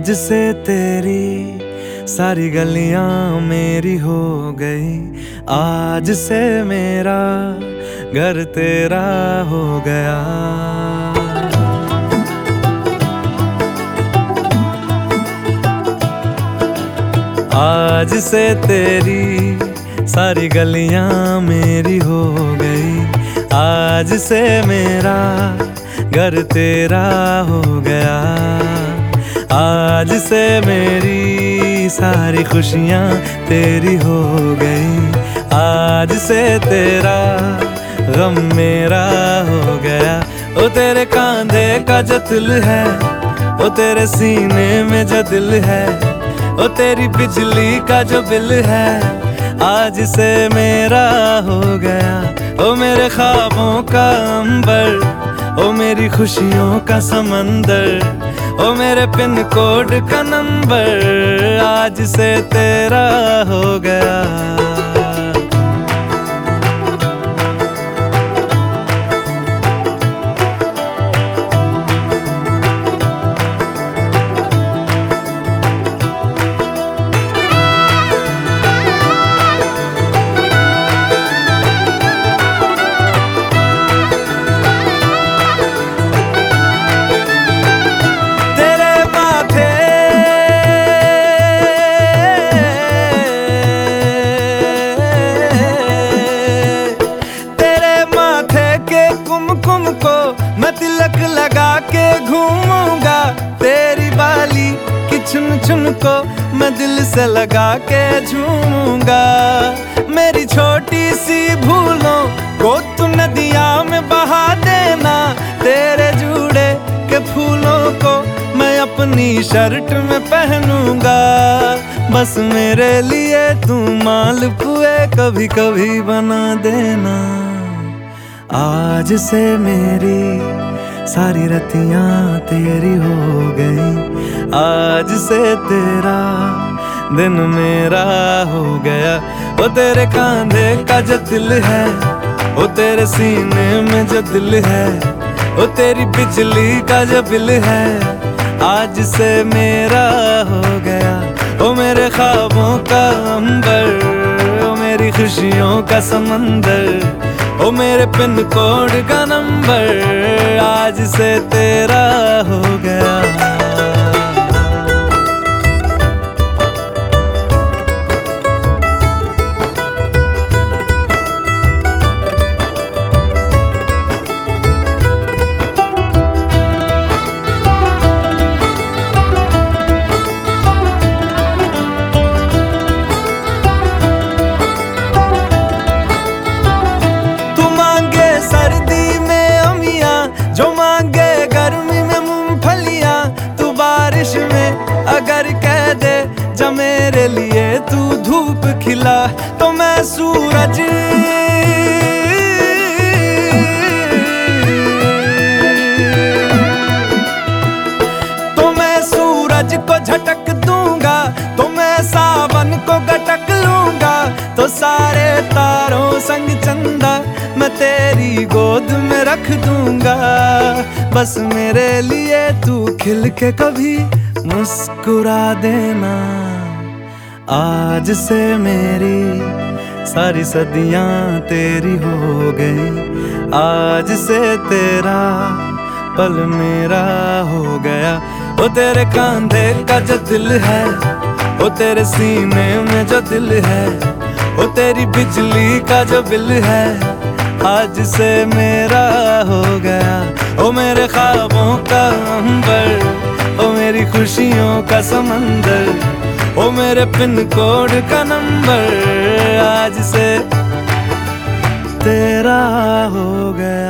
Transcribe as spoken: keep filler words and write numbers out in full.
आज से तेरी सारी गलियां मेरी हो गई, आज से मेरा घर तेरा हो गया। आज से तेरी सारी गलियां मेरी हो गई, आज से मेरा घर तेरा हो गया। आज से मेरी सारी खुशियां तेरी हो गई, आज से तेरा गम मेरा हो गया। ओ तेरे कांधे का जो दिल है, ओ तेरे सीने में जो दिल है, ओ तेरी बिजली का जो बिल है, आज से मेरा हो गया। ओ मेरे ख्वाबों का अंबर, ओ मेरी खुशियों का समंदर, ओ मेरे पिन कोड का नंबर, आज से तेरा हो गया। मैं तिलक लगा के घूमूंगा, तेरी बाली की चुन चुन को मैं दिल से लगा के झूमूंगा। मेरी छोटी सी भूलों को तू नदिया में बहा देना, तेरे जूड़े के फूलों को मैं अपनी शर्ट में पहनूंगा। बस मेरे लिए तू मालपुए कभी कभी बना देना। आज से मेरी सारी रतियां तेरी हो गई, आज से तेरा दिन मेरा हो गया। वो तेरे कांधे का जो दिल है, वो तेरे सीने में जो दिल है, वो तेरी बिजली का जो बिल है, आज से मेरा हो गया। वो मेरे ख्वाबों का अंबर, वो मेरी खुशियों का समंदर, ओ मेरे पिन कोड का नंबर, आज से तेरा हो गया। सर्दी में अमियाँ जो मांगे गर्मी में मूंगफलियाँ, तू बारिश में अगर कह दे जा मेरे लिए तू धूप खिला, तो मैं सूरज तो मैं सूरज को झटक दूंगा, तो मैं सावन को गटक लूंगा, तो सारे तारों संग चंदा मैं तेरी गोद में रख दूंगा। बस मेरे लिए तू खिल के कभी मुस्कुरा देना। आज से मेरी सारी सदियां तेरी हो गई, आज से तेरा पल मेरा हो गया। वो तेरे कांधे का जो दिल है, वो तेरे सीने में जो दिल है, वो तेरी बिजली का जो बिल है, आज से मेरा हो गया। ओ मेरे ख्वाबों का अंबर, ओ मेरी खुशियों का समंदर, ओ मेरे पिन कोड का नंबर, आज से तेरा हो गया।